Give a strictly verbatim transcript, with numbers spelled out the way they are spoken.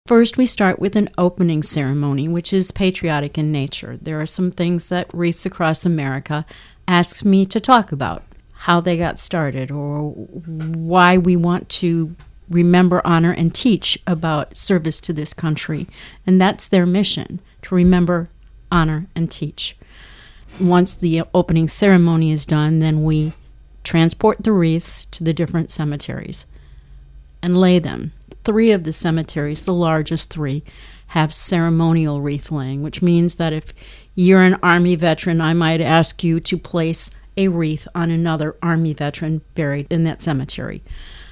First, we start with an opening ceremony, which is patriotic in nature. There are some things that Wreaths Across America asks me to talk about, how they got started, or why we want to remember, honor, and teach about service to this country. And that's their mission, to remember, honor, and teach. Once the opening ceremony is done, then we transport the wreaths to the different cemeteries and lay them. Three of the cemeteries, the largest three, have ceremonial wreath laying, which means that if you're an Army veteran, I might ask you to place a wreath on another Army veteran buried in that cemetery.